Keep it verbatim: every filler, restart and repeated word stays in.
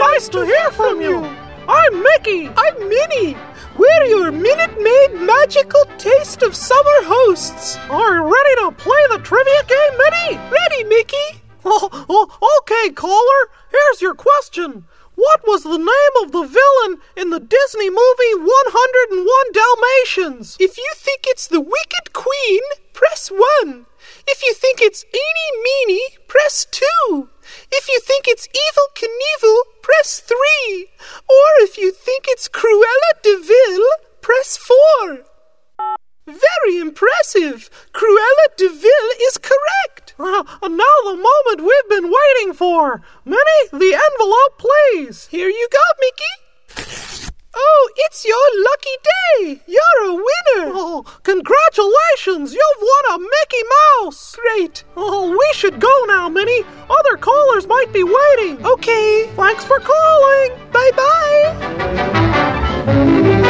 nice to hear from you. I'm Mickey. I'm Minnie. We're your Minute Maid magical taste of summer hosts. Are you ready to play the trivia game, Minnie? Ready, Mickey. Oh, oh, okay, caller. Here's your question. What was the name of the villain in the Disney movie one oh one Dalmatians? If you think it's the Wicked Queen, press one. If you think it's Eenie Meenie, press two. If you think it's Evel Knievel, press three. Or if you think it's Cruella de Vil, press four. Very impressive! Cruella de Vil is correct! Uh, and now the moment we've been waiting for. Minnie, the envelope, please. Here you go, Mickey. Oh, it's your lucky day. You're a winner. Oh, congratulations. You've won a Mickey Mouse. Great. Oh, we should go now, Minnie. Other callers might be waiting. Okay. Thanks for calling. Bye-bye.